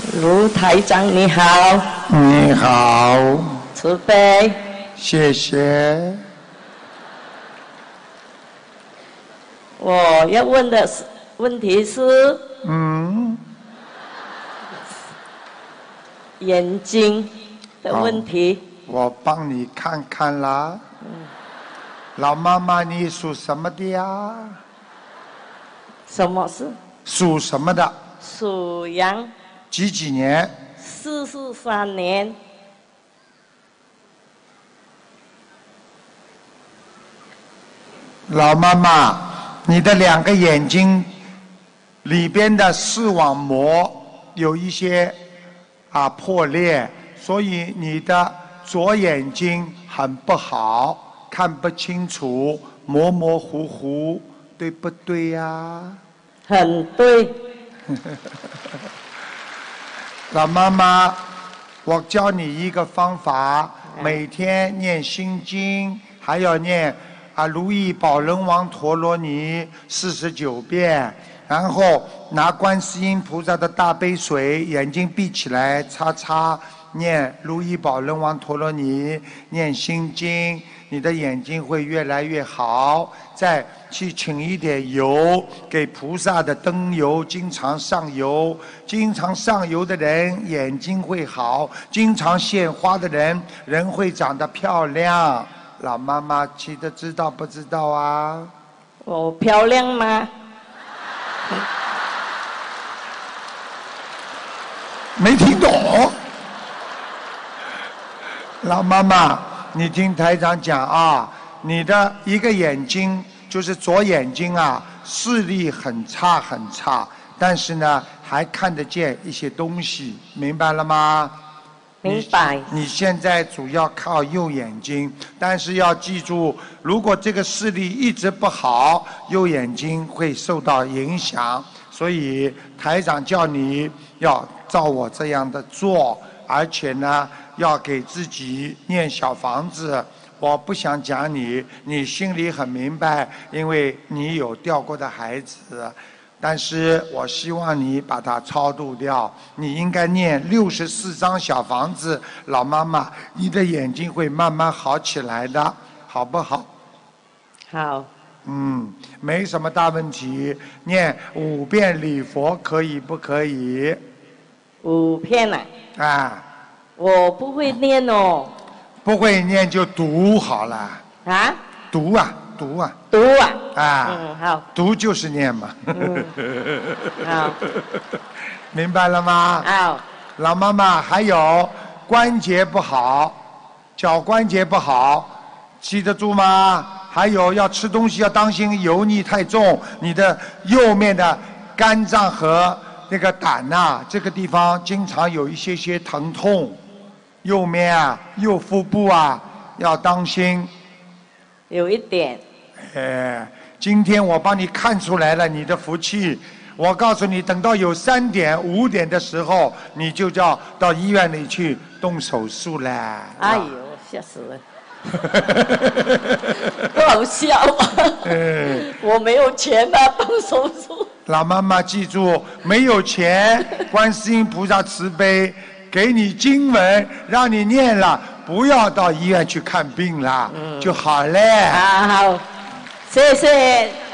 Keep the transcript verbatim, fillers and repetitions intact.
卢台长你好。 你好。 慈悲。 谢谢。 我要问的是问题是， 嗯， 眼睛的问题。 我帮你看看啦。嗯。老妈妈，你属什么的呀？ 什么是？ 属什么的？ 属羊。 几几年？ 四十三年。 老妈妈，你的两个眼睛里边的视网膜有一些啊破裂，所以你的左眼睛很不好，看不清楚，模模糊糊，对不对呀？ 很对。 老妈妈，我教你一个方法，每天念心经，还要念啊如意宝轮王陀罗尼四十九遍，然后拿观世音菩萨的大杯水，眼睛闭起来擦擦，念如意宝轮王陀罗尼，念心经，你的眼睛会越来越好。再去请一点油，给菩萨的灯油经常上油，经常上油的人眼睛会好，经常献花的人人会长得漂亮。老妈妈记得知道不知道啊？ 我漂亮吗？ 没听懂。老妈妈，你听台长讲啊，你的一个眼睛就是左眼睛啊，视力很差很差，但是呢还看得见一些东西，明白了吗？ 明白。 你, 你现在主要靠右眼睛，但是要记住，如果这个视力一直不好，右眼睛会受到影响。所以台长叫你要照我这样的做，而且呢要给自己念小房子。我不想讲你，你心里很明白，因为你有掉过的孩子。但是我希望你把它超度掉，你应该念六十四张小房子，老妈妈，你的眼睛会慢慢好起来的，好不好？ 好。 嗯，没什么大问题，念五遍礼佛可以不可以？ 五遍啊？ 啊。 我不会念哦。 不会念就读好了。 啊？ 读啊。读啊， 读啊， 啊， 嗯，好， 读就是念嘛， 嗯，好， 明白了吗？ 好， 老妈妈还有关节不好，脚关节不好，记得住吗？还有要吃东西要当心油腻太重，你的右面的肝脏和那个胆呐、啊，这个地方经常有一些些疼痛，右面啊，右腹部啊要当心。 有一点。 哎，今天我帮你看出来了你的福气。我告诉你，等到有三点、五点的时候，你就叫到医院里去动手术了。 哎呦，吓死了！不好笑啊！嗯、我没有钱啊，动手术。 老妈妈记住，没有钱，观世音菩萨慈悲，给你经文，让你念了。不要到医院去看病了，嗯、就好嘞。 好好，谢谢。